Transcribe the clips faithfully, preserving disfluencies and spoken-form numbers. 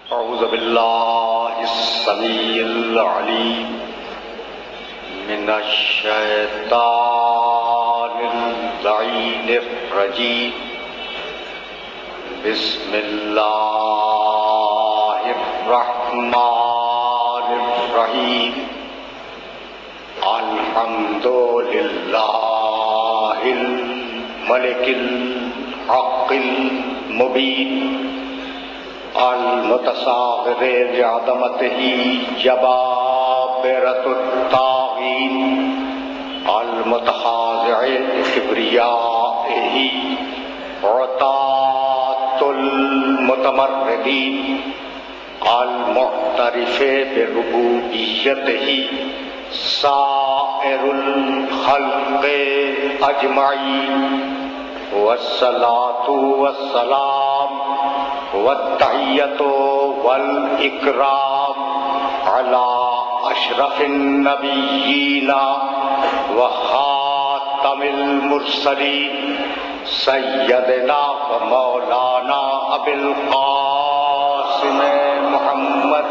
اعوذ باللہ السمیع العلیم من الشیطان اللعین الرجیم بسم اللہ الرحمن الرحیم الحمد للہ الملک الحق المبین المتصاغر لعظمتہ جبابرۃ الطاغین المتخاضع لکبریائہ عتاۃ المتمردین المعترف بربوبیتہ سائر الخلق اجمعین والصلاۃ والسلام والتحیۃ والاکرام علی اشرف النبیین وخاتم المرسلین سیدنا و مولانا ابی القاسم محمد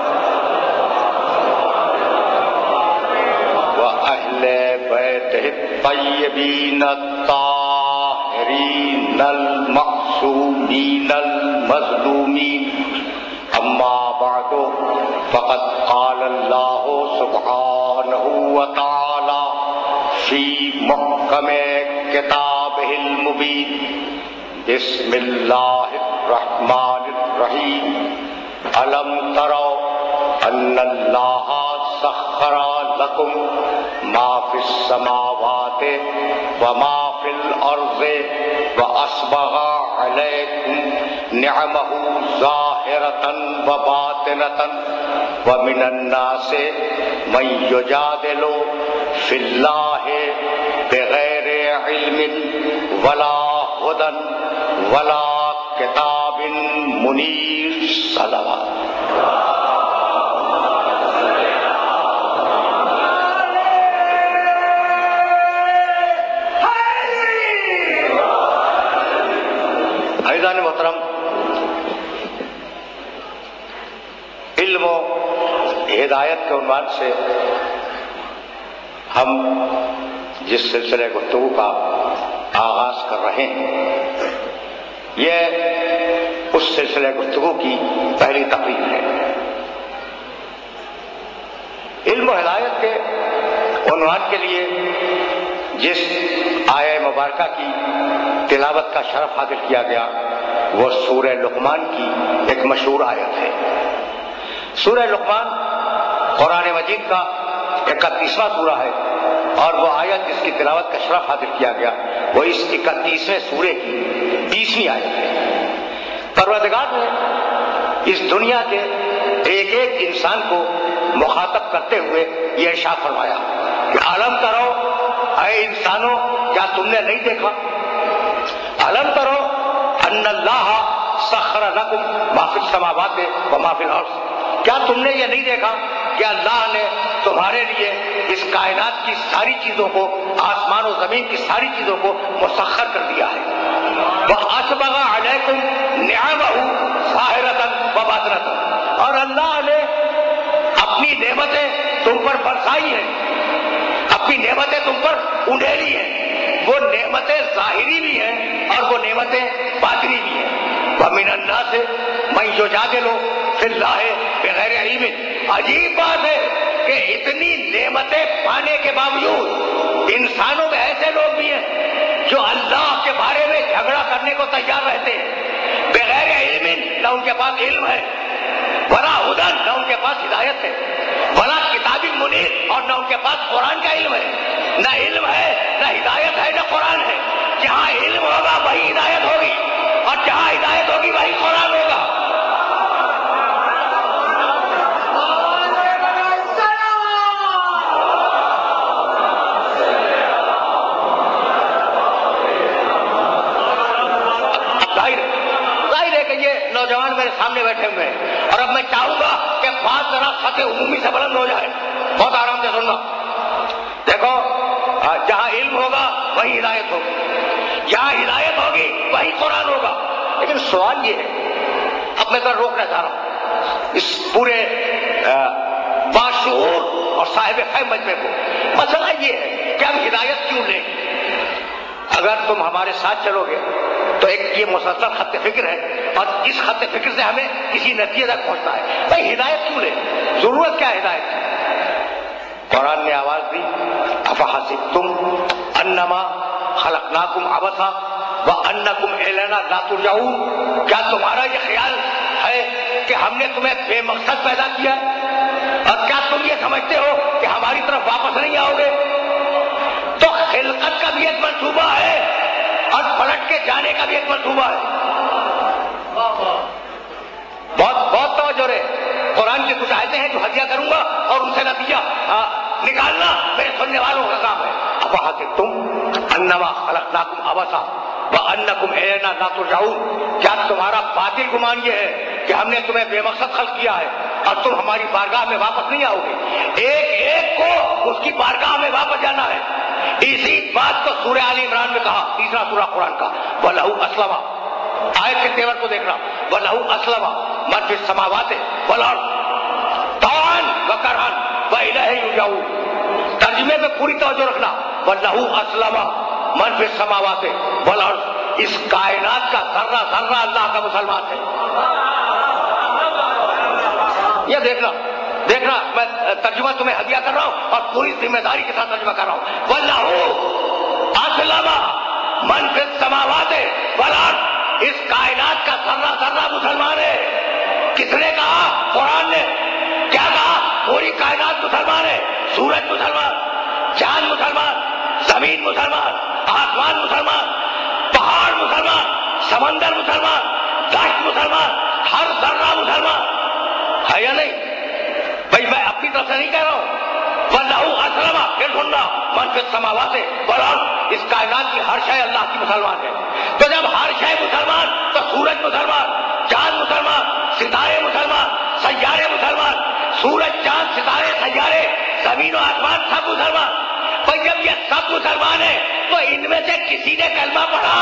و اہل بیتہ الطیبین الطاہرین المعصومین المظلومین اما بعد فقد قال اللہ سبحانہ وتعالی فی محکم کتابہ المبین بسم اللہ الرحمن الرحیم الم تروا ان اللہ سخر لکم ما فی السماوات وما فی الارض واسبغ علیکم نعمہ ظاہرۃ وباطنۃ ومن الناس من یجادل فی اللہ بغیر علم ولا ہدی ولا کتاب منیر صلوات عزیزان محترم، علم و ہدایت کے عنوان سے ہم جس سلسلے گفتگو کا آغاز کر رہے ہیں یہ اس سلسلے گفتگو کی پہلی تقریر ہے۔ علم و ہدایت کے عنوان کے لیے جس آیہ مبارکہ کی تلاوت کا شرف حاصل کیا گیا وہ سورہ لقمان کی ایک مشہور آیت ہے۔ سورہ لقمان قرآن مجید کا اکتیسواں سورہ ہے اور وہ آیت جس کی تلاوت کا شرف حاصل کیا گیا وہ اس اکتیسویں سورے کی بیسویں آیت ہے۔ پروردگار نے اس دنیا کے ایک ایک انسان کو مخاطب کرتے ہوئے یہ ارشاد فرمایا کہ علم کرو اے انسانوں، کیا تم نے نہیں دیکھا؟ علم کرو ان اللہ سخر لکم ما فی السماوات و ما فی الارض، کیا تم نے یہ نہیں دیکھا کہ اللہ نے تمہارے لیے اس کائنات کی ساری چیزوں کو، آسمان و زمین کی ساری چیزوں کو مسخر کر دیا ہے۔ وَأَسْبَغَ عَلَيْكُمْ نِعَمَهُ ظَاهِرَةً وَبَاطِنَةً، اور اللہ نے اپنی نعمتیں تم پر برسائی ہیں، اپنی نعمتیں تم پر انڈیلی ہیں، وہ نعمتیں ظاہری بھی ہیں اور وہ نعمتیں باطنی بھی ہیں۔ وَمِنَ النَّاسِ مَن يُجَادِلُ فِي اللَّهِ بِغَيْرِ عِلْمٍ، عجیب بات ہے کہ اتنی نعمتیں پانے کے باوجود انسانوں میں ایسے لوگ بھی ہیں جو اللہ کے بارے میں جھگڑا کرنے کو تیار رہتے ہیں۔ بغیر علم، نہ ان کے پاس علم ہے، ولا ہدی، نہ ان کے پاس ہدایت ہے، ولا کتاب منیر، اور نہ ان کے پاس قرآن کا علم ہے۔ نہ علم ہے، نہ ہدایت ہے، نہ قرآن ہے۔ جہاں علم ہوگا وہی ہدایت ہوگی، اور جہاں ہدایت ہوگی وہی قرآن ہوگا۔ نوجوان میرے سامنے بیٹھے ہوئے ہیں اور اب میں چاہوں گا کہ بات ذرا سطح عمومی سے بلند ہو جائے، بہت آرام سے سننا۔ دیکھو، جہاں علم ہوگا وہی ہدایت ہوگی، جہاں ہدایت ہوگی وہی قرآن ہوگا۔ لیکن سوال یہ ہے، اب میں ذرا روکنا چاہ رہا ہوں، اس پورے باشعور اور صاحب فہم مجمع کو. مسئلہ یہ ہے کہ ہم ہدایت کیوں لیں؟ اگر تم ہمارے ساتھ چلو گے تو ایک یہ مسلسل خط فکر ہے اور اس خط فکر سے ہمیں کسی نتیجے تک پہنچنا ہے. بھائی ہدایت کیوں لیں؟ ضرورت کیا ہے ہدایت کی؟ قرآن نے آواز دی افحسبتم انما خلقناکم عبثا وانکم الینا لا ترجعون. کیا تمہارا یہ خیال ہے کہ ہم نے تمہیں بے مقصد پیدا کیا اور کیا تم یہ سمجھتے ہو کہ ہماری طرف واپس نہیں آؤ گے؟ تو خلقت کا بھی ایک منصوبہ ہے اور پلٹ کے جانے کا بھی ایک منصوبہ ہے. بہت بہت توجہ رہے. قرآن کی کچھ آیتیں ہیں جو ہدیہ کروں گا اور ان سے نتیجہ نکالنا میرے سننے والوں کا کام ہے. افحسبتم انما خلقناکم عبثا وانکم الینا لا ترجعون. کیا تمہارا باطل گمان یہ ہے کہ ہم نے تمہیں بے مقصد خلق کیا ہے اور تم ہماری بارگاہ میں واپس نہیں آؤ گے؟ ایک ایک کو اس کی بارگاہ میں واپس جانا ہے. اسی بات کو سورہ آل عمران میں کہا, تیسرا سورہ قرآن کا, وَلَهُ أَسْلَمَ. آیت کے تیور کو دیکھنا, وَلَهُ أَسْلَمَ مَن فِي السَّمَاوَاتِ وَالْأَرْضِ طَوْعًا وَكَرْهًا وَإِلَيْهِ يُرْجَعُونَ. ترجمے میں پوری توجہ رکھنا. وَلَهُ أَسْلَمَ مَن فِي السَّمَاوَاتِ وَالْأَرْضِ. اس کائنات کا ذرہ ذرہ اللہ کا مسلمان ہے. یہ دیکھنا دیکھنا میں ترجمہ تمہیں ہدیہ کر رہا ہوں اور پوری ذمہ داری کے ساتھ ترجمہ کر رہا ہوں. وَاللَّهُ أَسْلَمَ مَن فِي السَّمَاوَاتِ وَالْأَرْضِ. اس کائنات کا ذرہ ذرہ مسلمان ہے. کس نے کہا؟ قرآن نے. کیا کہا؟ پوری کائنات مسلمان ہے. سورج مسلمان, چاند مسلمان, زمین مسلمان, آسمان مسلمان, پہاڑ مسلمان, سمندر مسلمان, دشت مسلمان, ہر ذرہ مسلمان ہے یا نہیں؟ بھائی میں اپنی طرف سے نہیں کہہ رہا ہوں. وَاللَّهُ أَسْلَمَ, پھر سننا, مَن فِي السَّمَاوَاتِ وَالْأَرْضِ. اس کائنات کی ہر شے اللہ کی مسلمان ہے. تو جب ہر شے مسلمان تو سورج مسلمان, چاند مسلمان, ستارے مسلمان, سیارے مسلمان, سورج چاند ستارے سیارے زمین و آسمان سب مسلمان. بھائی جب یہ سب مسلمان ہیں تو ان میں سے کسی نے کلمہ پڑھا؟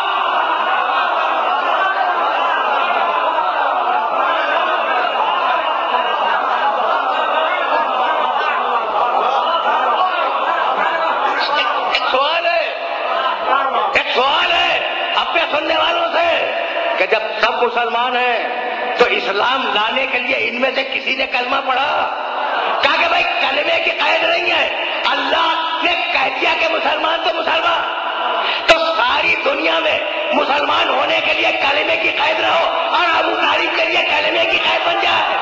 سننے والوں سے کہ جب سب مسلمان ہیں تو اسلام لانے کے لیے ان میں سے کسی نے کلمہ پڑھا؟ کہا کہ بھائی کلمے کی قید نہیں ہے, اللہ نے کہہ دیا کہ مسلمان تو مسلمان. تو ساری دنیا میں مسلمان ہونے کے لیے کلمے کی قید نہ ہو اور ابو طالب کے لیے کلمے کی قید بن جائے.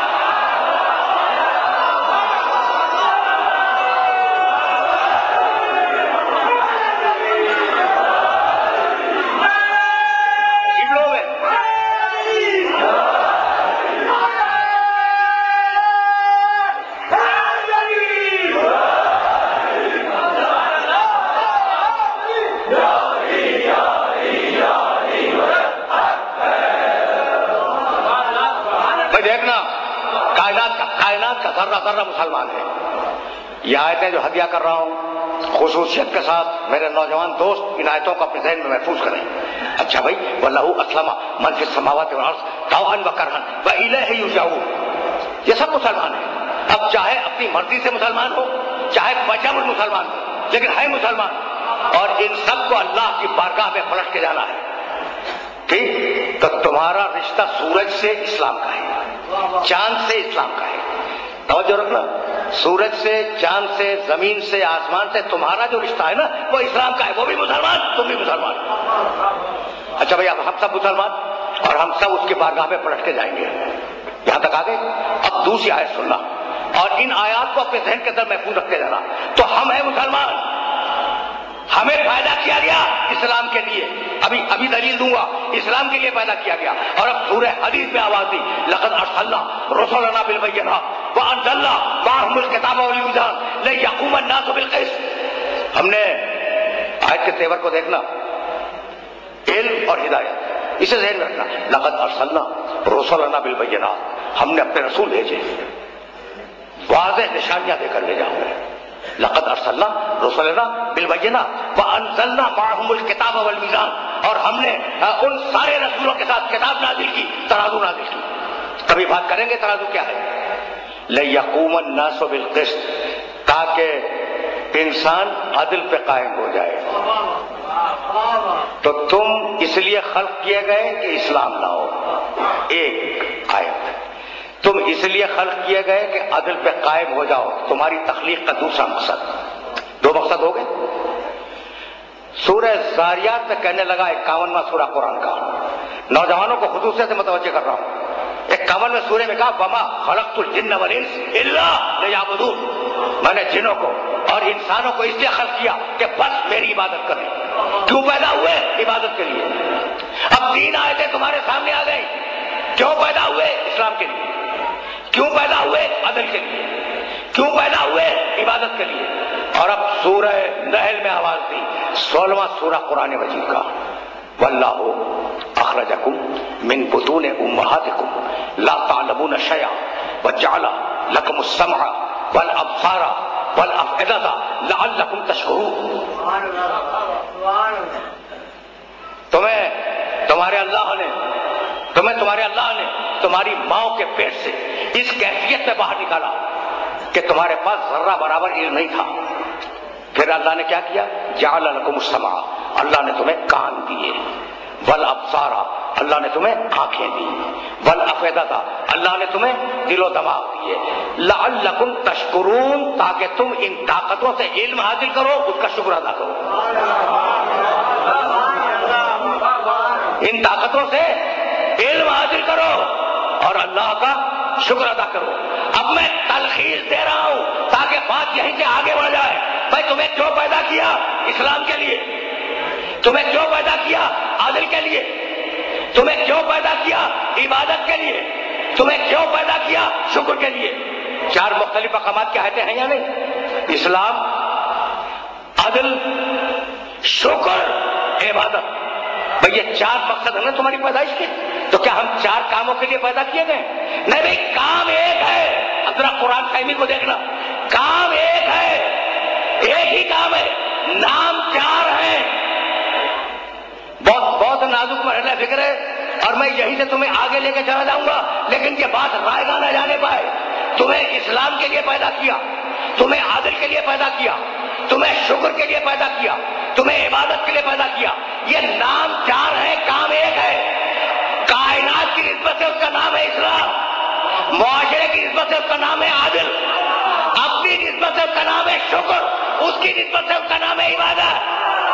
ذرہ ذرہ مسلمان ہے. یہ آیتیں جو ہدیہ کر رہا ہوں خصوصیت کے ساتھ میرے نوجوان دوست ان آیتوں کو اپنے ذہن میں محفوظ کریں. اچھا بھائی, وَاللَّهُ أَسْلَمَ مَن فِي السَّمَاوَاتِ وَالْأَرْضِ طَوْعًا وَكَرْهًا وَإِلَيْهِ يُرْجَعُونَ. یہ سب مسلمان ہیں. اب چاہے اپنی مرضی سے مسلمان ہو چاہے بجبر مسلمان ہو, لیکن ہے مسلمان. اور ان سب کو اللہ کی بارگاہ میں پلٹ کے جانا ہے. ٹھیک, تو تمہارا رشتہ سورج سے اسلام کا ہے, چاند سے اسلام کا ہے. توجہ رکھنا, سورج سے, چاند سے, زمین سے, آسمان سے تمہارا جو رشتہ ہے نا وہ اسلام کا ہے. وہ بھی مسلمان, تم بھی مسلمان. اچھا بھائی, اب ہم سب مسلمان اور ہم سب اس کی بارگاہ میں پلٹ کے جائیں گے. یہاں تک آ گئے. اب دوسری آیت سننا اور ان آیات کو اپنے ذہن کے اندر محفوظ رکھتے جانا. تو ہم ہیں مسلمان, ہمیں پیدا کیا گیا اسلام کے لیے. ابھی ابھی دلیل دوں گا, اسلام کے لیے پیدا کیا گیا. اور اب سورہ حدیث میں آواز دی, لقد ارسلنا رسلنا بالبینات وانزلنا معهم الکتاب والمیزان لیقوم الناس بالقسط. ہم نے آیت کے تیور کو دیکھنا, علم اور ہدایت, اسے ذہن میں رکھنا. لقد ارسلنا رسلنا بالبینات, ہم نے اپنے رسول بھیجے واضح نشانیاں دے کر بھیجا ہوں. لقد ارسلنا رسلنا بالبینات وانزلنا معهم الکتاب والمیزان, اور ہم نے ان سارے رسولوں کے ساتھ کتاب نازل کی, ترازو نازل کی. کبھی بات کریں گے ترازو کیا ہے؟ لَيَقُومَ النَّاسُ بِالْقِسْطِ، تاکہ انسان عدل پہ قائم ہو جائے. تو تم اس لیے خلق کیے گئے کہ اسلام لاؤ. ایک آیت. تم اس لیے خلق کیے گئے کہ عدل پہ قائم ہو جاؤ. تمہاری تخلیق کا دوسرا مقصد. دو مقصد ہو گئے. سورہ زاریات میں کہنے لگا اکاونواں سورہ قرآن کا، نوجوانوں کو خصوصیت سے متوجہ کر رہا ہوں. اکاونویں سورے میں کہا وما خلقت الجن والانس الا لیعبدون، میں نے جنوں کو اور انسانوں کو اس لیے خلق کیا کہ بس میری عبادت کریں. کیوں پیدا ہوئے؟ عبادت کے لیے. اب تین آیتیں تمہارے سامنے آ گئی. کیوں پیدا ہوئے؟ اسلام کے لیے. کیوں پیدا ہوئے؟ عدل کے لیے. کیوں پیدا ہوئے؟ عبادت کے لیے. اور اب سورہ نحل میں آواز دی، سولہواں سورہ قرآن مجید کا، واللہ اخرجکم من بطون امہاتکم لا تعلمون شیئا وجعل لکم السمع والابصار والافئدۃ لعلکم تشکرون. تمہیں تمہارے اللہ نے تمہیں تمہارے اللہ نے تمہاری ماؤں کے پیٹ سے اس کیفیت میں باہر نکالا کہ تمہارے پاس ذرہ برابر علم نہیں تھا. پھر اللہ نے کیا کیا؟ جعل لکم السمع، اللہ نے تمہیں کان دیے. والابصار، اللہ نے تمہیں آنکھیں دی. والافئدۃ، اللہ نے تمہیں دل و دماغ دیے. لعلکم تشکرون، تاکہ تم ان طاقتوں سے علم حاصل کرو، اس کا شکر ادا کرو. ان طاقتوں سے علم حاصل کرو اور اللہ کا شکر ادا کرو. اب میں تلخیص دے رہا ہوں تاکہ بات یہیں سے آگے بڑھ جائے. بھائی تمہیں کیوں پیدا کیا؟ اسلام کے لیے. تمہیں کیوں پیدا کیا؟ عدل کے لیے. تمہیں کیوں پیدا کیا؟ عبادت کے لیے. تمہیں کیوں پیدا کیا؟ شکر کے لیے. چار مختلف مقامات کی آیتیں ہیں یا نہیں؟ اسلام، عدل، شکر، عبادت. بھئی یہ چار مقصد ہیں نا تمہاری پیدائش کے. تو کیا ہم چار کاموں کے لیے پیدا کیے گئے؟ نہیں بھائی، کام ایک ہے. ذرا قرآن فہمی کو دیکھنا. کام ایک ہے، ایک ہی کام ہے، نام چار ہیں. بہت بہت نازک مرحلہ فکر ہے اور میں یہیں سے تمہیں آگے لے کے چلا جاؤں گا، لیکن یہ بات رائے گاہ نہ جانے پائے. تمہیں اسلام کے لیے پیدا کیا، تمہیں عادل کے لیے پیدا کیا، تمہیں شکر کے لیے پیدا کیا، تمہیں عبادت کے لیے پیدا کیا. یہ نام چار ہے، کام ایک ہے. کائنات کی نسبت سے اس کا نام ہے اسلام، معاشرے کی نسبت سے اس کا نام ہے عادل، اپنی نسبت سے اس کا نام ہے شکر، اس کی نسبت سے اس کا نام ہے عبادت.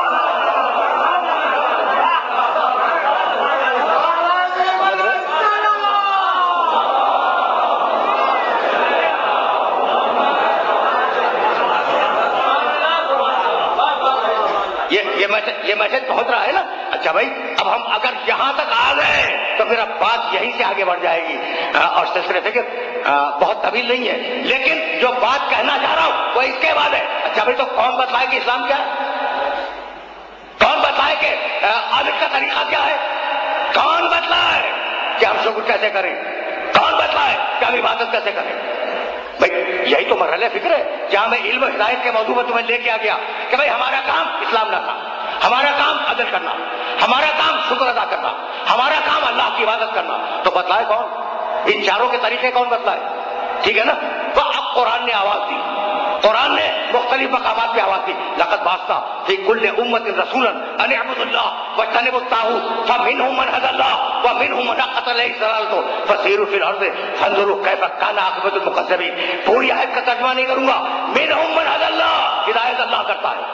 یہ میسج پہنچ رہا ہے نا؟ اچھا بھائی، اب ہم اگر یہاں تک آ گئے تو پھر اب بات یہیں سے آگے بڑھ جائے گی. اور سلسلے فکر بہت طویل نہیں ہے، لیکن جو بات کہنا چاہ رہا ہوں وہ اس کے بعد ہے. اچھا بھائی، تو کون بتلائے کہ اسلام کیا ہے؟ کون بتلائے کہ عادت کا طریقہ کیا ہے؟ کون بتلائے کہ ہم شکر کیسے کریں؟ کون بتلائے کہ ہم عبادت کیسے کریں؟ بھائی یہی تو مرحلہ فکر ہے جہاں میں علم و ہدایت کے موضوع پر تمہیں لے کے آ گیا کہ بھائی ہمارا کام اسلام لانا، ہمارا کام عدل کرنا، ہمارا کام شکر ادا کرنا، ہمارا کام اللہ کی عبادت کرنا. تو بتلائے کون؟ ان چاروں کے طریقے کون بتلائے؟ ٹھیک ہے نا؟ تو اب قرآن نے آواز دی، قرآن نے مختلف مقامات پہ آواز دی. لقد بعثنا فی کل امۃ رسولا ان اعبدوا اللہ واجتنبوا الطاغوت فمنهم من هدى الله ومنهم من حقت عليه الضلالة فسیروا فی الارض فانظروا کیف کان عاقبۃ المکذبین. پوری آیت کا ترجمہ نہیں کروں گا. منهم من هدى اللہ، ہدایت اللہ کرتا ہے،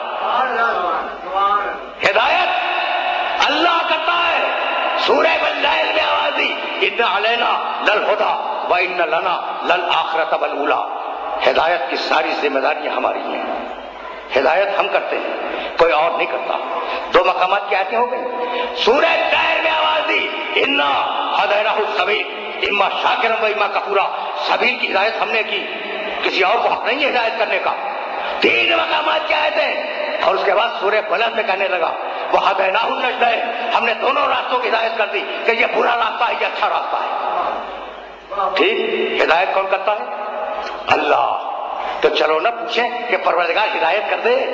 ہدایت اللہ کرتا ہے. سورہ بلائل میں آواز دی، ان علینا للہدی وان لنا للآخرۃ والأولی. ہدایت کی ساری ذمہ داریاں ہماری ہیں، ہدایت ہم کرتے ہیں، کوئی اور نہیں کرتا. دو مقامات کی آیتیں ہو گئی. سورہ طاہر میں آواز دی، انا ہدیناہ السبیل اما شاکرا و اما کفورا. سبیل کی ہدایت ہم نے کی، کسی اور کو حق نہیں ہے ہدایت کرنے کا. تین مقامات کی آیتیں. اور اس کے بعد سورہ بلد میں کہنے لگا وہدیناہ النجدین، ہم نے دونوں راستوں کی ہدایت کر دی کہ یہ برا راستہ ہے، یہ اچھا راستہ ہے. ٹھیک، ہدایت کون کرتا ہے؟ اللہ. تو چلو نہ پوچھیں کہ پروردگار ہدایت کر دے.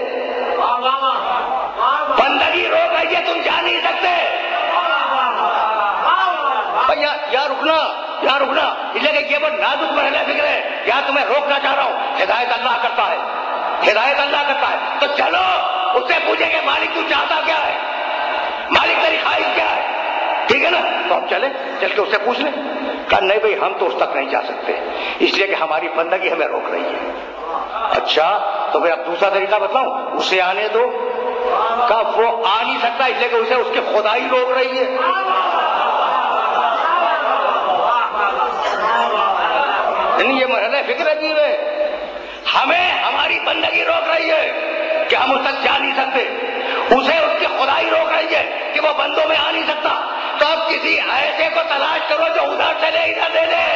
بندگی روک رہی ہے، تم جا نہیں سکتے. یا, یا رکنا یہاں رکنا، اس لیے کہ یہ وہ نازک مرحلہ فکر ہے، یہاں تمہیں روکنا چاہ رہا ہوں۔ ہدایت اللہ کرتا ہے، ہدایت اللہ کرتا ہے، تو چلو اس سے پوچھیں کہ مالک تو چاہتا کیا ہے، مالک تیری خواہش کیا ہے، ٹھیک ہے نا؟ تو ہم چلیں، چل کے اس سے پوچھ لیں۔ کہا نہیں بھائی ہم تو اس تک نہیں جا سکتے، اس لیے کہ ہماری بندگی ہمیں روک رہی ہے۔ اچھا تو پھر اب دوسرا طریقہ بتلاؤں، اسے آنے دو۔ کہا وہ آ نہیں سکتا اس لیے کہ اسے اس کی خدائی روک رہی ہے۔ یہ مرحلہ فکر عجیب ہے، ہمیں ہماری بندگی روک رہی ہے کہ ہم اس تک جا نہیں سکتے، اسے اس کی خدائی روک رہی ہے کہ وہ بندوں میں آ نہیں سکتا۔ تو اب کسی ایسے کو تلاش کرو جو ادھر سے لے ادھر دے دے۔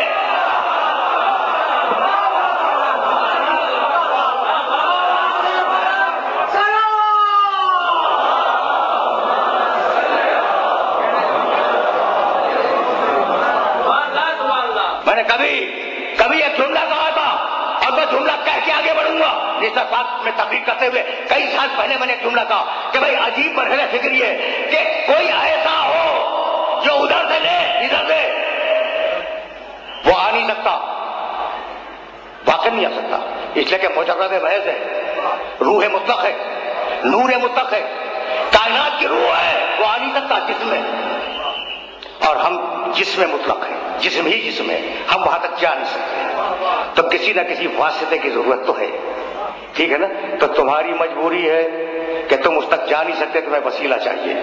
میں نے کبھی کبھی ایک جملہ کہا تھا اور میں جملہ کہہ کے آگے بڑھوں گا، جس بات میں تقریر کرتے ہوئے کئی سال پہلے میں نے ایک جملہ کہا کہ بھائی عجیب مرحلہ فکر یہ کہ کوئی ایسا ہو جو ادھر سے لے ادھر دے، وہ آ نہیں سکتا، واقع نہیں آ سکتا، اس لیے کہ مجرد محض ہے، روح مطلق ہے، نور مطلق ہے، کائنات کی روح ہے، وہ آ نہیں سکتا جسم میں، اور ہم جسم مطلق ہے، جسم ہی جسم ہے، ہم وہاں تک جا نہیں سکتے، تو کسی نہ کسی واسطے کی ضرورت تو ہے، ٹھیک ہے نا؟ تو تمہاری مجبوری ہے کہ تم اس تک جا نہیں سکتے، تمہیں وسیلہ چاہیے،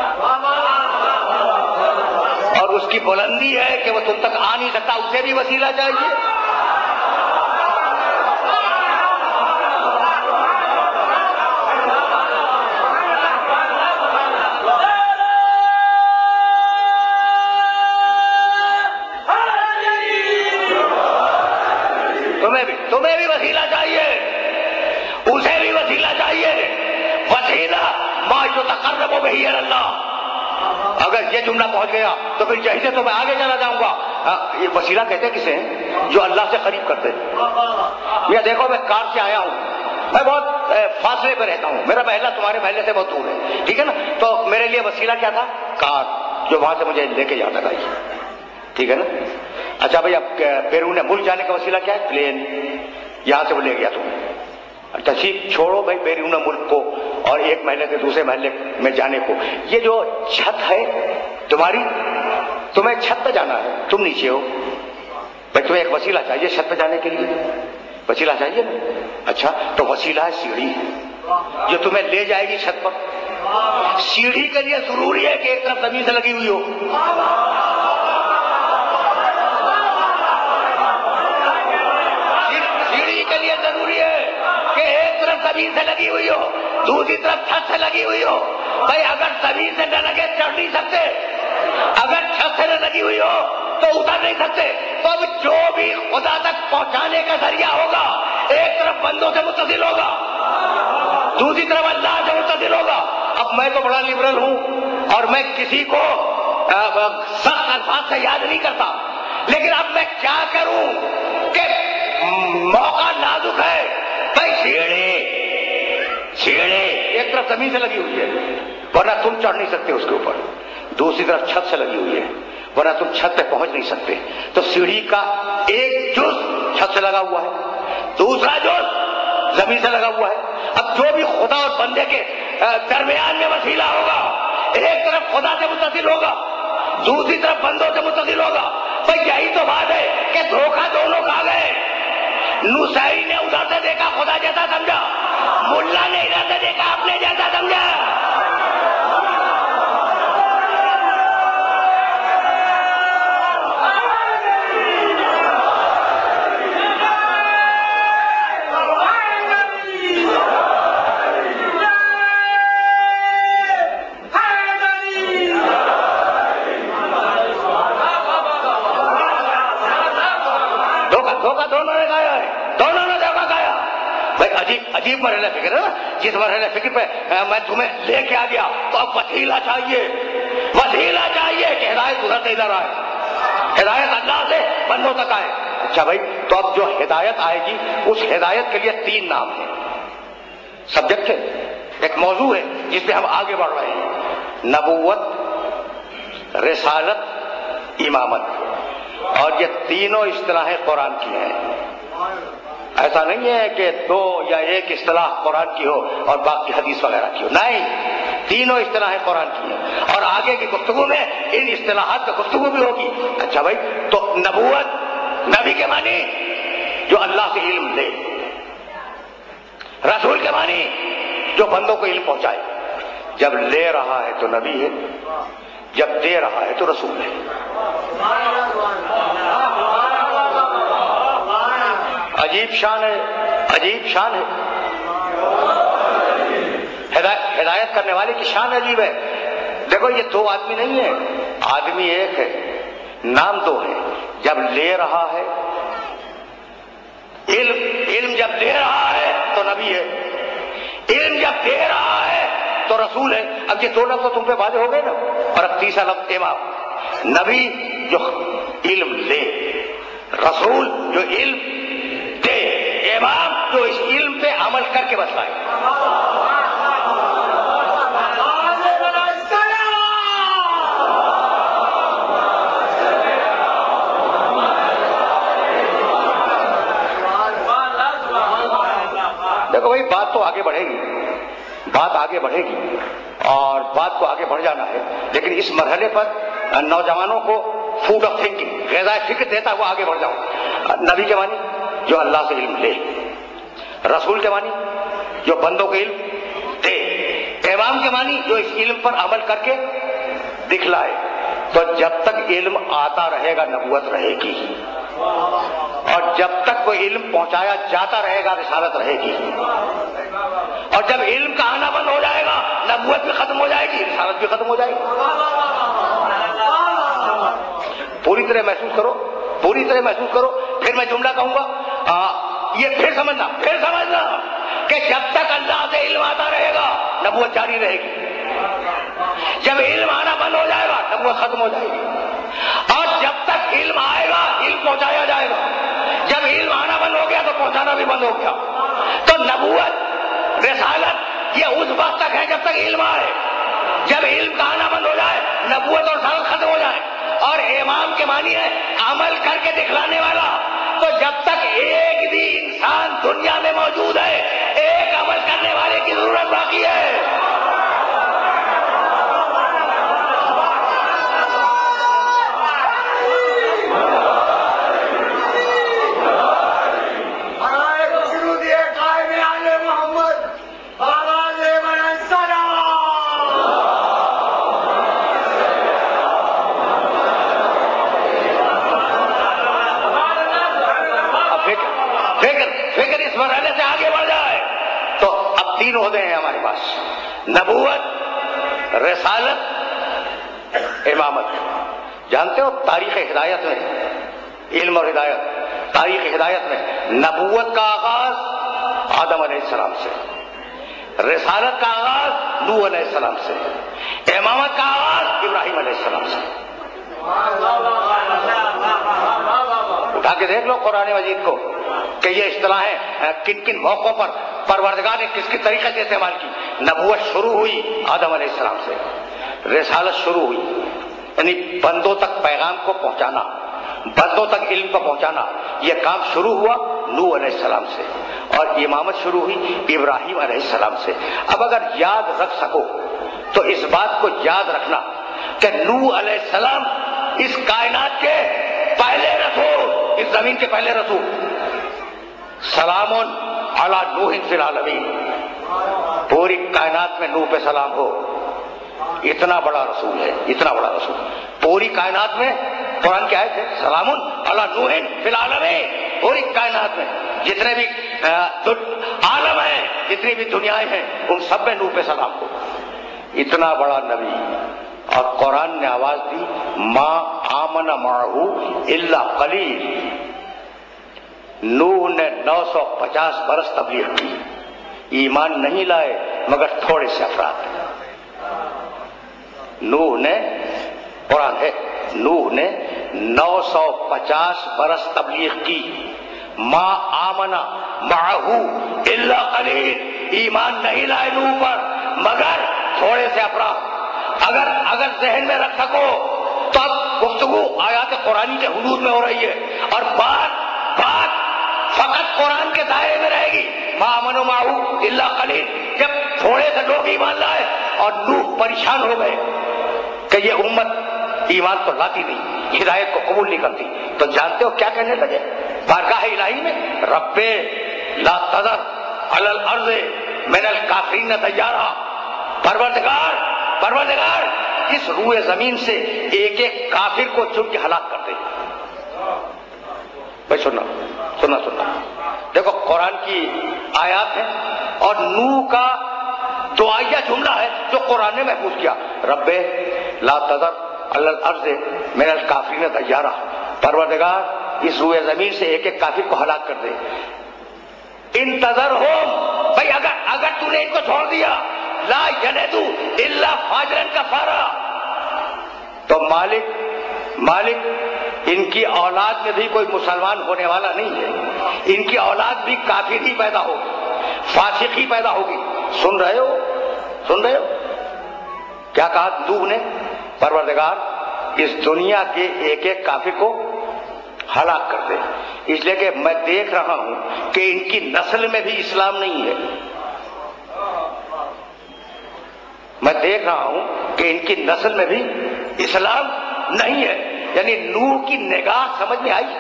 اور اس کی بلندی ہے کہ وہ تم تک آ نہیں سکتا، اسے بھی وسیلہ چاہیے۔ تمہیں بھی تمہیں بھی وسیلہ چاہیے، اسے بھی وسیلہ چاہیے، وسیلہ ما یتقرب بہ الی اللہ۔ اگر یہ جملہ پہنچ گیا تو پھر یہیں سے تو میں آگے چلا جاؤں گا۔ یہ وسیلہ کہتے ہیں کسے ہیں؟ جو اللہ سے قریب کرتے ہیں۔ یہ دیکھو میں کار سے آیا ہوں، میں بہت فاصلے پہ رہتا ہوں، میرا محلہ تمہارے محلے سے بہت دور ہے، ٹھیک ہے نا؟ تو میرے لیے وسیلہ کیا تھا؟ کار، جو وہاں سے مجھے لے کے جاتا تھا، ٹھیک ہے نا؟ اچھا بھائی اب بیرون ملک جانے کا وسیلہ کیا ہے؟ پلین، یہاں سے وہ لے گیا تم۔ تشریف چھوڑو بھائی بیرون ملک کو اور ایک محلے سے دوسرے محلے میں جانے کو، یہ جو چھت ہے تمہاری، تمہیں چھت پہ جانا ہے، تم نیچے ہو، بھائی تمہیں ایک وسیلہ چاہیے چھت پہ جانے کے لیے، وسیلہ چاہیے نا؟ اچھا تو وسیلہ ہے سیڑھی، جو تمہیں لے جائے گی چھت پر۔ سیڑھی کے لیے ضروری ہے کہ ایک طرف زمین سے لگی ہوئی ہو، کے لیے ضروری ہے کہ ایک طرف زمین سے لگی ہوئی ہو، دوسری طرف چھت سے لگی ہوئی ہو۔ بھائی اگر زمین سے نہ لگے چڑھ نہیں سکتے، اگر چھت سے نہ لگی ہوئی ہو تو اتر نہیں سکتے۔ تو اب جو بھی خدا تک پہنچانے کا ذریعہ ہوگا، ایک طرف بندوں سے متصل ہوگا، دوسری طرف اللہ سے متصل ہوگا۔ اب میں تو بڑا لبرل ہوں اور میں کسی کو سخت الفاظ سے یاد نہیں کرتا، لیکن اب میں کیا کروں کہ موقع نازک ہے۔ بھائی سیڑھی سیڑھی ایک طرف زمین سے لگی ہوئی ہے ورنہ تم چڑھ نہیں سکتے اس کے اوپر، دوسری طرف چھت سے لگی ہوئی ہے ورنہ تم چھت پہ پہنچ نہیں سکتے۔ تو سیڑھی کا ایک جز چھت سے لگا ہوا ہے، دوسرا جز زمین سے لگا ہوا ہے۔ اب جو بھی خدا اور بندے کے درمیان میں وسیلہ ہوگا، ایک طرف خدا سے متصل ہوگا، دوسری طرف بندوں سے متصل ہوگا۔ بھائی یہی تو بات ہے کہ دھوکہ دونوں کھا گئے۔ نصیری نے ادھر سے دیکھا خدا جیسا سمجھا، ملا نے ادھر سے دیکھا اپنے جیسا سمجھا۔ دھوکہ دونوں نے کھایا ہے، دونوں نے دھوکہ کھایا۔ بھائی عجیب عجیب مرحلہ فکر ہے نا، جس مرحلہ فکر پہ میں تمہیں لے کے آ گیا تو اب وسیلہ چاہیے، وسیلہ چاہیے کہ ہدایت ادھر سے ادھر آئے، ہدایت اللہ سے بندوں تک آئے۔ اچھا بھائی تو اب جو ہدایت آئے گی اس ہدایت کے لیے تین نام ہیں، سبجیکٹ ہے، ایک موضوع ہے جس پہ ہم آگے بڑھ رہے ہیں، نبوت، رسالت، امامت۔ اور یہ تینوں اصطلاحیں قرآن کی ہیں. ایسا نہیں ہے کہ دو یا ایک اصطلاح قرآن کی ہو اور باقی حدیث وغیرہ کی ہو، نہیں، تینوں اصطلاحیں قرآن کی ہیں. اور آگے کی گفتگو میں ان اصطلاحات کی گفتگو بھی ہوگی. اچھا بھائی، تو نبوت نبی کے معنی جو اللہ سے علم لے، رسول کے معنی جو بندوں کو علم پہنچائے. جب لے رہا ہے تو نبی ہے، جب دے رہا ہے تو رسول ہے. عجیب شان ہے، عجیب شان ہے. ہدایت کرنے والے کی شان عجیب ہے. دیکھو یہ دو آدمی نہیں ہے، آدمی ایک ہے، نام دو ہے. جب لے رہا ہے علم علم جب دے رہا ہے تو نبی ہے، علم جب دے رہا ہے تو رسول ہے. اب یہ دو لفظ تو تم پہ واضح ہو گئے نا. اور اب تیسرا لفظ امام. نبی جو علم لے، رسول جو علم دے، امام جو اس علم پہ عمل کر کے بتلائے. دیکھو بھائی، بات تو آگے بڑھے گی، بات آگے بڑھے گی اور بات کو آگے بڑھ جانا ہے. لیکن اس مرحلے پر نوجوانوں کو فوڈ آف تھنکنگ، غذائے فکر دیتا ہوا آگے بڑھ جاؤں. نبی کے معنی جو اللہ سے علم لے، رسول کے معنی جو بندوں کو علم دے، امام کے معنی جو اس علم پر عمل کر کے دکھلائے. تو جب تک علم آتا رہے گا نبوت رہے گی، اور جب تک وہ علم پہنچایا جاتا رہے گا رسالت رہے گی. اور جب علم کا آنا بند ہو جائے گا نبوت بھی ختم ہو جائے گی، رسالت بھی ختم ہو جائے گی. پوری طرح محسوس کرو، پوری طرح محسوس کرو. پھر میں جملہ کہوں گا، آ, یہ پھر سمجھنا پھر سمجھنا کہ جب تک اللہ سے علم آتا رہے گا نبوت جاری رہے گی. جب علم آنا بند ہو جائے گا نبوت ختم ہو جائے گی. اور جب تک علم آئے گا علم پہنچایا جائے گا. جب علم آنا بند ہو گیا تو پہنچانا بھی بند ہو گیا. تو نبوت رسالت یہ اس وقت تک ہے جب تک علم آئے. جب علم کا آنا بند ہو جائے نبوت اور رسالت ختم ہو جائے. اور امام کے معنی ہے عمل کر کے دکھلانے والا. تو جب تک ایک بھی انسان دنیا میں موجود ہے ایک عمل کرنے والے کی ضرورت باقی ہے. فکر اس مرحلے سے آگے بڑھ جائے تو اب تین عہدے ہیں ہمارے پاس: نبوت، رسالت، امامت. جانتے ہو تاریخ ہدایت میں، علم اور ہدایت، تاریخ ہدایت میں نبوت کا آغاز آدم علیہ السلام سے، رسالت کا آغاز نوح علیہ السلام سے، امامت کا آغاز ابراہیم علیہ السلام سے. اٹھا کے دیکھ لو قرآن مجید کو کہ یہ اصطلاحیں کن کن موقعوں پر پروردگار نے کس کس طریقے سے استعمال کی. نبوت شروع ہوئی آدم علیہ السلام سے، رسالت شروع ہوئی یعنی بندوں تک پیغام کو پہنچانا، بندوں تک علم کو پہنچانا، یہ کام شروع ہوا نوح علیہ السلام سے، اور امامت شروع ہوئی ابراہیم علیہ السلام سے. اب اگر یاد رکھ سکو تو اس بات کو یاد رکھنا کہ نوح علیہ السلام اس کائنات کے پہلے رسول، اس زمین کے پہلے رسول. سلام علی نوح فی العالمین، پوری کائنات میں نوح پہ سلام ہو. اتنا بڑا رسول ہے، اتنا بڑا رسول پوری کائنات میں. قرآن کی آیت ہے سلام علی نوح فی العالمین. پوری کائنات میں جتنے بھی عالم ہیں، جتنی بھی دنیایں ہیں، ان سب میں نوح پہ سلام ہو. اتنا بڑا نبی، اور قرآن نے آواز دی ما آمن معہ الا قلیل. نوح نے نو سو پچاس برس تبلیغ کی، ایمان نہیں لائے مگر تھوڑے سے افراد. نوح نے، قرآن ہے، نوح نے نو سو پچاس برس تبلیغ کی. ما آمنا معہ الا قلیل، ایمان نہیں لائے نوح پر مگر تھوڑے سے افراد. اگر اگر ذہن میں رکھ سکو تو اب گفتگو آیات قرآنی کے حدود میں ہو رہی ہے اور بات بات فقط قرآن کے دائرے میں رہے گی. ما آمنوا معه الا قلیل. جب تھوڑے سے لوگ ایمان لائے اور نوح پریشان ہو گئے کہ یہ امت ایمان تو لاتی نہیں, ہدایت کو قبول نہیں کرتی, تو جانتے ہو کیا کہنے لگے بارگاہ الہی میں؟ رب لا تذر علی الارض من الکافرین دیارا. پروردگار پروردگار اس روئے زمین سے ایک ایک کافر کو چن کے ہلاک کر دے. بھائی سننا سننا سننا دیکھو قرآن کی آیات ہیں اور نوح کا دعائیہ جملہ ہے جو قرآن نے محفوظ کیا. رب لا تذر علی الارض من الکافرین دیارا. پروردگار اس روئے زمین سے ایک ایک کافر کو ہلاک کر دے. انتظر ہو بھائی, اگر اگر تو نے ان کو چھوڑ دیا لا یلدو الا فاجرا کفارا, تو مالک مالک ان کی اولاد میں بھی کوئی مسلمان ہونے والا نہیں ہے, ان کی اولاد بھی کافر ہی پیدا ہوگی, فاسق ہی پیدا ہوگی. سن رہے ہو سن رہے ہو کیا کہا نوح نے؟ پروردگار اس دنیا کے ایک ایک کافر کو ہلاک کر دے, اس لیے کہ میں دیکھ رہا ہوں کہ ان کی نسل میں بھی اسلام نہیں ہے. میں دیکھ رہا ہوں کہ ان کی نسل میں بھی اسلام نہیں ہے. یعنی نوح کی نگاہ سمجھ میں آئی؟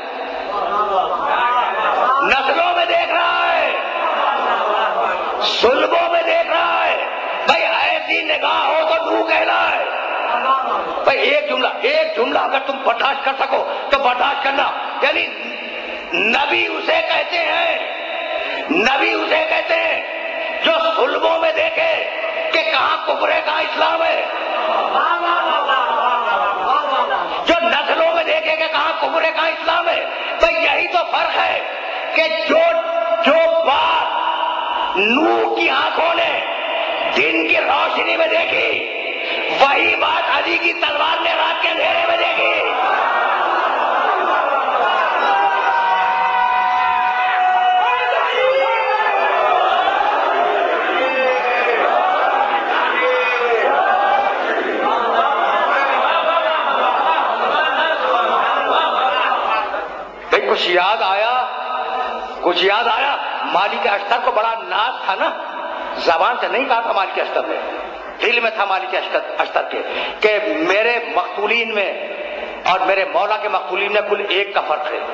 نسلوں میں دیکھ رہا ہے, سلبوں میں دیکھ رہا ہے. بھائی ایسی نگاہ ہو تو نوح کہنا ہے. بھائی ایک جملہ ایک جملہ اگر تم برداشت کر سکو تو برداشت کرنا. یعنی نبی اسے کہتے ہیں, نبی اسے کہتے ہیں جو سلبوں میں دیکھے کہ کہاں کفر ہے کہاں اسلام ہے, جو نسلوں میں دیکھے کہ کہاں کفر ہے کہاں اسلام ہے. تو یہی تو فرق ہے کہ جو جو بات نوح کی آنکھوں نے دن کی روشنی میں دیکھی وہی بات علی کی تلوار نے رات کے اندھیرے میں دیکھی. کچھ یاد آیا کچھ یاد آیا مالک اشتر کو بڑا ناز تھا نا, زبان سے نہیں کہا تھا مالک اشتر نے, دل میں تھا مالک اشتر کے کہ میرے مقتولین میں اور میرے مولا کے مقتولین میں کل ایک کا فرق ہے.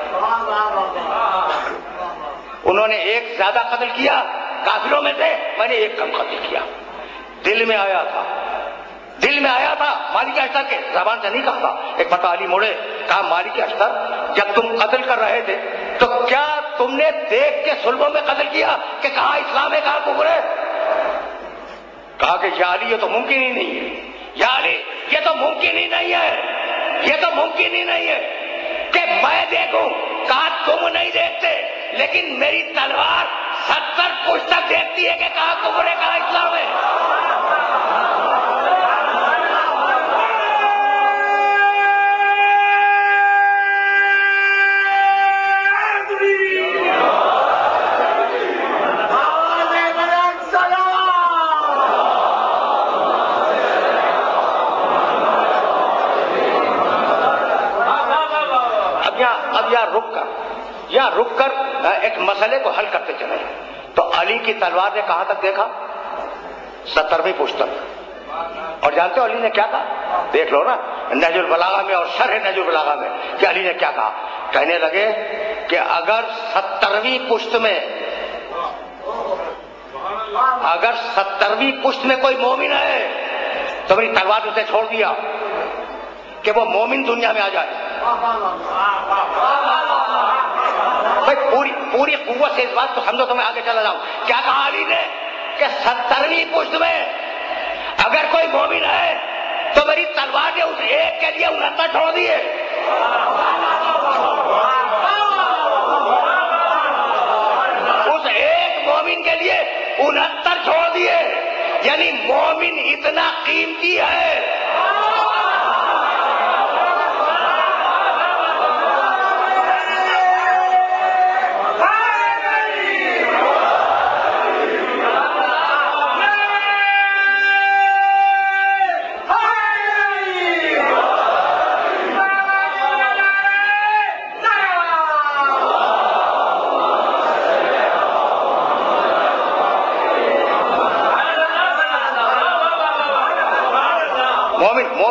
انہوں نے ایک زیادہ قتل کیا کافروں میں سے, میں نے ایک کم قتل کیا. دل میں آیا تھا دل میں آیا تھا مالک اشتر کے, زبان سے نہیں کہا. ایک مرتبہ علی موڑے کہا مالک اشتر جب تم قتل کر رہے تھے تو کیا تم نے دیکھ کے سلبوں میں قتل کیا کہ کہاں اسلام ہے کہاں کفر ہے؟ کہا کہ یا علی یہ تو ممکن ہی نہیں ہے, یا علی یہ تو ممکن ہی نہیں ہے, یہ تو ممکن ہی نہیں ہے کہ میں دیکھوں. کہا تم نہیں دیکھتے لیکن میری تلوار ستر پشت تک دیکھتی ہے کہ کہاں کفر ہے کہاں اسلام ہے. رک کر یا رک کر ایک مسئلے کو حل کرتے چلے. تو علی کی تلوار نے کہاں تک دیکھا؟ سترویں پشت تک. اور جانتے ہو علی نے کیا کہا؟ دیکھ لو نا نہج البلاغہ میں اور شرح نہج البلاغہ میں کہ علی نے کیا کہا. کہنے لگے کہ اگر سترویں پشت میں اگر سترویں پشت میں کوئی مومن ہے تو میری تلوار اسے چھوڑ دیا کہ وہ مومن دنیا میں آ جائے. بھائی پوری پوری قوت سے اس بات کو سمجھو تو میں آگے چلا جاؤں. کیا کہا علی نے کہ سترویں پشت میں اگر کوئی مومن ہے تو میری تلوار نے اس ایک کے لیے انہتر چھوڑ دیے. اس ایک مومن کے لیے انہتر چھوڑ دیے. یعنی مومن اتنا قیمتی ہے.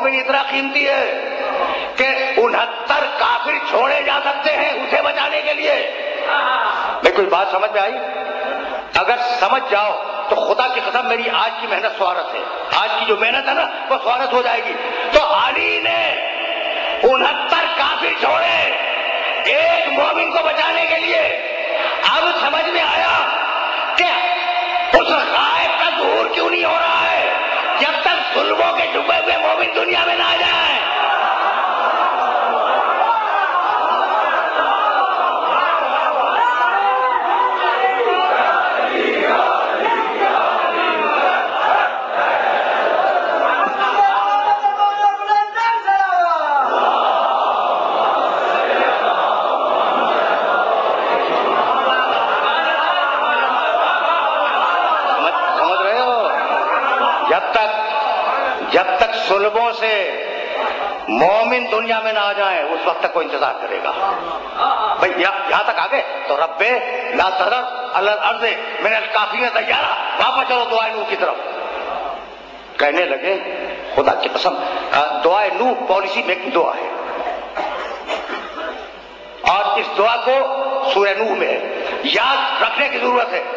مومن اتنا قیمتی ہے کہ انہتر کافر چھوڑے جا سکتے ہیں اسے بچانے کے لیے. میں کوئی بات سمجھ میں آئی؟ اگر سمجھ جاؤ تو خدا کی قسم میری آج کی محنت سوارت ہے. آج کی جو محنت ہے نا وہ سوارت ہو جائے گی. تو علی نے انہتر کافر چھوڑے ایک مومن کو بچانے کے لیے. اب سمجھ میں آیا کہ اس غائب کا ظہور کیوں نہیں ہو رہا ہے جب تک ظلموں کے ڈوبے ہوئے مومن دنیا میں نہ آ جائیں. جب تک صلبوں سے مومن دنیا میں نہ آ جائیں اس وقت تک وہ انتظار کرے گا. بھائی یہاں تک آگے تو رب لا تذر علی الارض من الکافرین دیارا. واپس چلو دعائے نوح کی طرف. کہنے لگے خدا کی قسم دعائے نوح پالیسی میکنگ دعا ہے اور اس دعا کو سورہ نوح میں یاد رکھنے کی ضرورت ہے.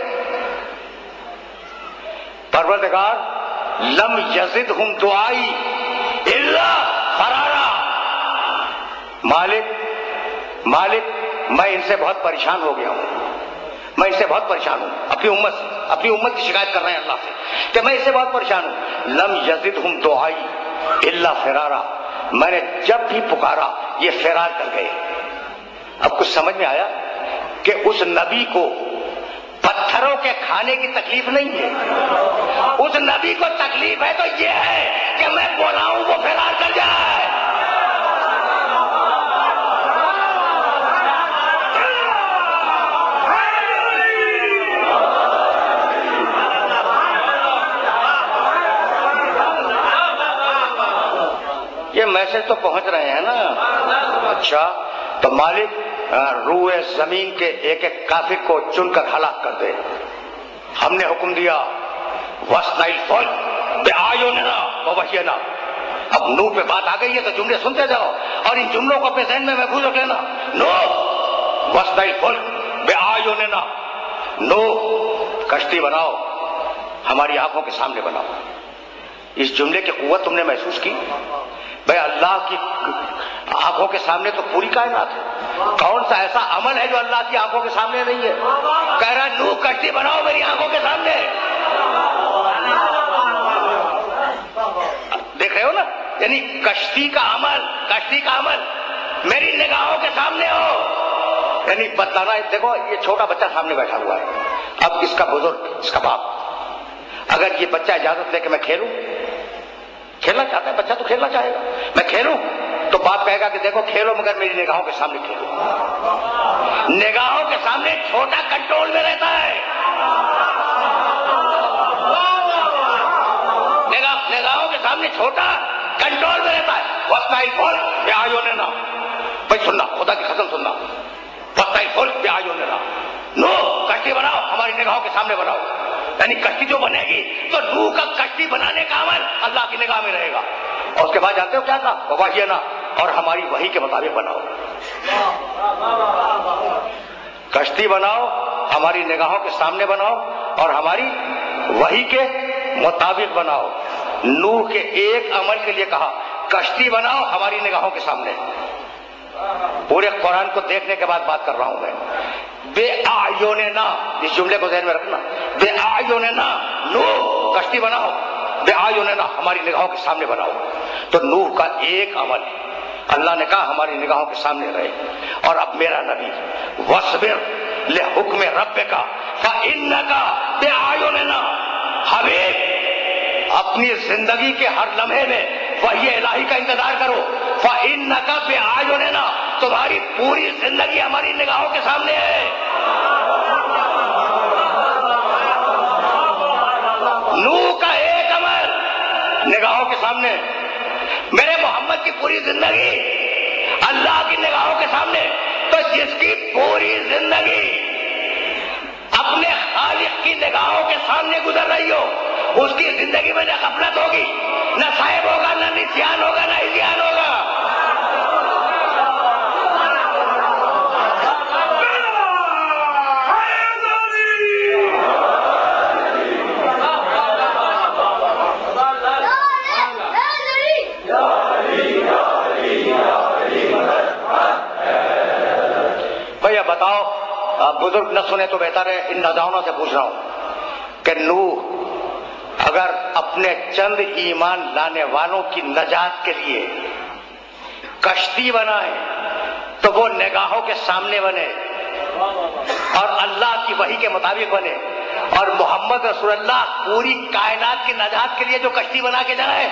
پروردگار لم یزدہم دعائی الا فرارا. مالک مالک میں ان سے بہت پریشان ہو گیا ہوں. میں ان سے بہت پریشان ہوں. اپنی امت سے اپنی امت کی شکایت کر رہے ہیں اللہ سے کہ میں اس سے بہت پریشان ہوں. لم یزدہم دعائی الا فرارا. میں نے جب بھی پکارا یہ فرار کر گئے. اب کچھ سمجھ میں آیا کہ اس نبی کو پتھروں کے کھانے کی تکلیف نہیں ہے. اس نبی کو تکلیف ہے تو یہ ہے کہ میں بولاؤں وہ فرار کر جائے. یہ میسج تو پہنچ رہے ہیں نا. اچھا تو مالک روئے زمین کے ایک ایک کافر کو چن کر ہلاک کر دے. ہم نے حکم دیا وَاسْنَعِ الْفُلْكَ بِأَعْيُنِنَا وَوَحْيِنَا. اب نوح پہ بات آ گئی ہے تو جملے سنتے جاؤ اور ان جملوں کو اپنے ذہن میں محفوظ رکھ لینا. نوح وَاسْنَعِ الْفُلْكَ بِأَعْيُنِنَا. نوح کشتی بناؤ ہماری آنکھوں کے سامنے بناؤ. اس جملے کی قوت تم نے محسوس کی؟ بھائی اللہ کی آنکھوں کے سامنے تو پوری کائنات ہے. کون سا ایسا عمل ہے جو اللہ کی آنکھوں کے سامنے نہیں ہے؟ کہہ رہا ہے نوح کشتی بناؤ میری آنکھوں کے سامنے. دیکھ رہے ہو نا, یعنی کشتی کا عمل کشتی کا عمل میری نگاہوں کے سامنے ہو. یعنی بتلانا. دیکھو یہ چھوٹا بچہ سامنے بیٹھا ہوا ہے. اب اس کا بزرگ اس کا باپ اگر یہ بچہ اجازت دے کہ میں کھیلوں, کھیلنا چاہتا ہے بچہ تو کھیلنا چاہے گا, میں کھیلوں تو باپ کہے گا کہ دیکھو کھیلو مگر میری نگاہوں کے سامنے کھیلو. نگاہوں کے سامنے چھوٹا کنٹرول میں رہتا ہے. نگاہوں کے سامنے چھوٹا کنٹرول میں رہتا ہے. وَاسْنَعِ الْفُلْكَ بِأَعْيُنِنَا. بھائی سننا خدا کی قسم سننا. وَاسْنَعِ الْفُلْكَ بِأَعْيُنِنَا. نوح کشتی بناؤ ہماری نگاہوں کے سامنے بناؤ. یعنی کشتی جو بنے گی تو نوح کا کشتی بنانے کا عمل اللہ کی نگاہ میں رہے گا. اور اس کے بعد جانتے ہو کیا کہا؟ وَوَحْيِنَا. اور ہماری وحی کے مطابق بناؤ. کشتی بناؤ ہماری نگاہوں کے سامنے بناؤ اور ہماری وحی کے مطابق بناؤ. نوح کے ایک عمل کے لیے کہا کشتی بناؤ ہماری نگاہوں کے سامنے. پورے قرآن کو دیکھنے کے بعد بات کر رہا ہوں میں. بے اعیننا, اس جملے کو ذہن میں رکھنا. بے اعیننا نوح کشتی بناؤ, بے اعیننا ہماری نگاہوں کے سامنے بناؤ. تو نوح کا ایک عمل اللہ نے کہا ہماری نگاہوں کے سامنے رہے. اور اب میرا نبی وَاصْبِرْ لِحُکْمِ رَبِّكَ فَإِنَّكَ بِأَعْيُنِنَا. حبیب اپنی زندگی کے ہر لمحے میں وحی الہی کا انتظار کرو. فَإِنَّكَ بِأَعْيُنِنَا. تمہاری پوری زندگی ہماری نگاہوں کے سامنے ہے. نوح کا ایک عمل نگاہوں کے سامنے, میرے محمد کی پوری زندگی اللہ کی نگاہوں کے سامنے. تو جس کی پوری زندگی اپنے خالق کی نگاہوں کے سامنے گزر رہی ہو اس کی زندگی میں نہ غفلت ہوگی، نہ صاحب ہوگا، نہ نسیان ہوگا، نہ عصیان ہوگا۔ بھیا بتاؤ، بزرگ نہ سنے تو بہتر ہے، ان نوجوانوں سے پوچھ رہا ہوں کہ نوح اگر اپنے چند ایمان لانے والوں کی نجات کے لیے کشتی بنائے تو وہ نگاہوں کے سامنے بنے اور اللہ کی وحی کے مطابق بنے، اور محمد رسول اللہ پوری کائنات کی نجات کے لیے جو کشتی بنا کے جائے۔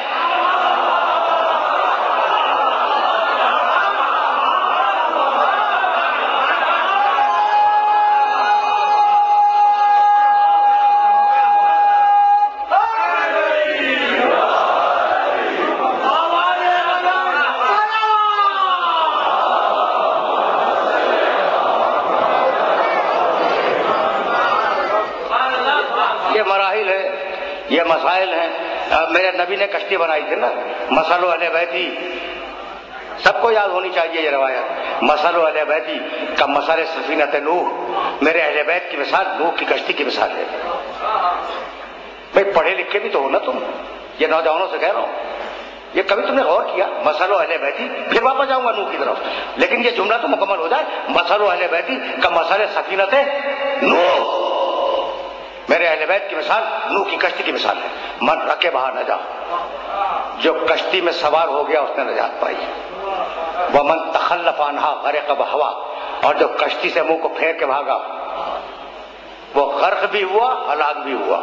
یہ مسائل ہیں، میرے نبی نے کشتی بنائی تھی نا، مثل اہل بیتی، سب کو یاد ہونی چاہیے یہ روایت، مثل اہل بیتی کا مثل سفینۃ نوح، میرے اہل بیت کی مثال نوح کی کشتی کی مثال ہے۔ بھائی پڑھے لکھے بھی تو ہو نا تم، یہ نوجوانوں سے کہہ رہا ہوں، یہ کبھی تم نے غور کیا؟ مثل اہل بیتی، پھر واپس جاؤں گا نوح کی طرف، لیکن یہ جملہ تو مکمل ہو جائے، مثل اہل بیتی کا مثل سفینۃ نوح، میرے اہل بیت کی مثال نوح کی کشتی کی مثال ہے۔ من رکے بہا نجا، جو کشتی میں سوار ہو گیا اس نے نجات پائی، ومن تخلف عنہا غرق بہوا، اور جو کشتی سے منہ کو پھیر کے بھاگا وہ غرق بھی ہوا، ہلاک بھی ہوا۔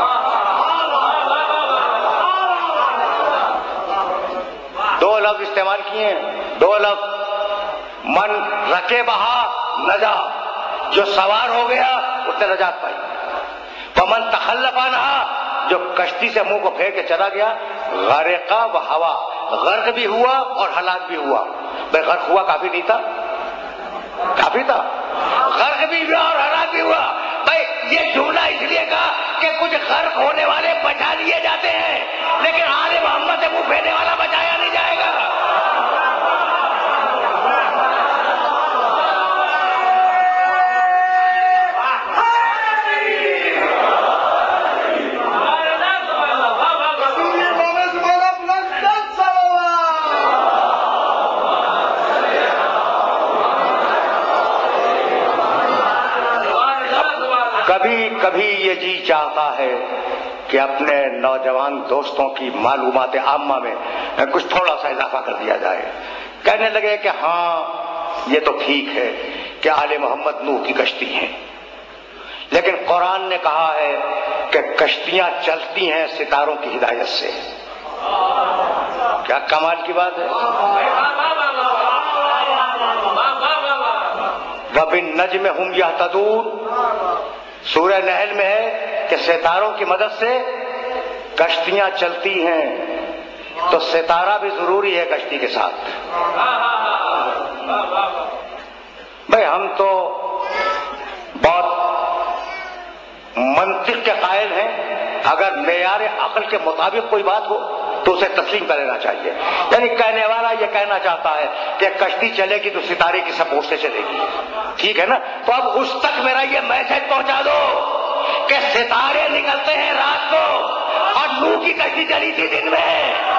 دو لفظ استعمال کیے ہیں، دو لفظ، من رکے بہا نجا، جو سوار ہو گیا اس نے نجات پائی، ومن تخلف عنہا، جو کشتی سے منہ کو پھیر کے چلا گیا، غرق بہوا، غرق بھی ہوا اور ہلاک بھی ہوا۔ بھائی غرق ہوا کافی نہیں تھا؟ کافی تھا، غرق بھی ہوا اور ہلاک بھی ہوا۔ بھائی یہ جملہ اس لیے کہا کہ کچھ غرق ہونے والے بچا لیے جاتے ہیں، لیکن آل محمد سے منہ پھیرنے والا بچایا نہیں جائے گا۔ کبھی کبھی یہ جی چاہتا ہے کہ اپنے نوجوان دوستوں کی معلومات عامہ میں کچھ تھوڑا سا اضافہ کر دیا جائے، کہنے لگے کہ ہاں یہ تو ٹھیک ہے کہ آل محمد نوح کی کشتی ہیں، لیکن قرآن نے کہا ہے کہ کشتیاں چلتی ہیں ستاروں کی ہدایت سے۔ کیا کمال کی بات ہے! وَبِالنَّجْمِ هُمْ يَهْتَدُونَ، سورہ نحل میں ہے کہ ستاروں کی مدد سے کشتیاں چلتی ہیں، تو ستارہ بھی ضروری ہے کشتی کے ساتھ۔ بھائی ہم تو بہت منطق کے قائل ہیں، اگر معیار عقل کے مطابق کوئی بات ہو تو اسے تسلیم کر لینا چاہیے۔ یعنی کہنے والا یہ کہنا چاہتا ہے کہ کشتی چلے گی تو ستارے کی سپورٹ سے چلے گی، ٹھیک ہے نا؟ تو اب اس تک میرا یہ میسج پہنچا دو کہ ستارے نکلتے ہیں رات کو اور نوح کی کشتی چلی تھی دن میں۔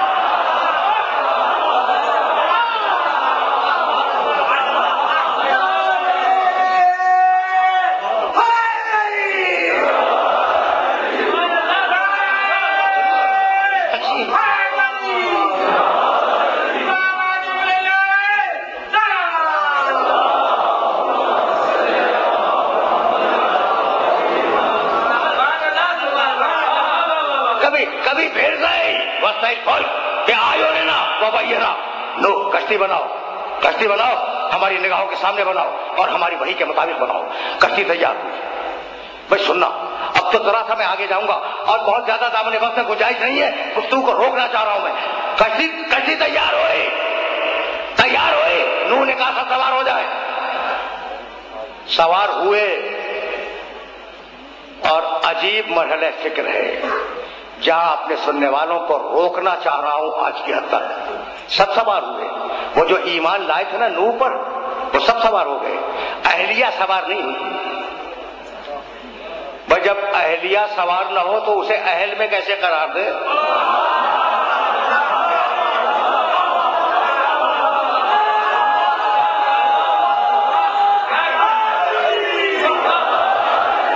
کبھی پھر گئی کہ آئیو لینا وبینا، نو کشتی بناؤ، کشتی بناؤ، ہماری نگاہوں کے سامنے بناؤ اور ہماری وحی کے مطابق بناؤ۔ کشتی تیار ہوئی۔ بھائی سننا، اب تو ذرا سا میں آگے جاؤں گا اور بہت زیادہ دامن وقت میں گنجائش نہیں ہے، گفتگو کو روکنا چاہ رہا ہوں میں۔ کشتی کشتی تیار ہوئے، تیار ہوئے، نوح نے کہا سب سوار ہو جائے، سوار ہوئے، اور عجیب مرحلہ فکر ہے۔ جہاں اپنے سننے والوں کو روکنا چاہ رہا ہوں آج کی حد تک۔ سب سوار ہوئے، وہ جو ایمان لائے تھے نا نوح پر، وہ سب سوار ہو گئے، اہلیہ سوار نہیں ہوئی۔ بھائی جب اہلیہ سوار نہ ہو تو اسے اہل میں کیسے قرار دے؟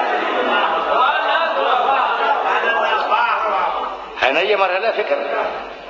ہے نا یہ مرحلہ فکر؟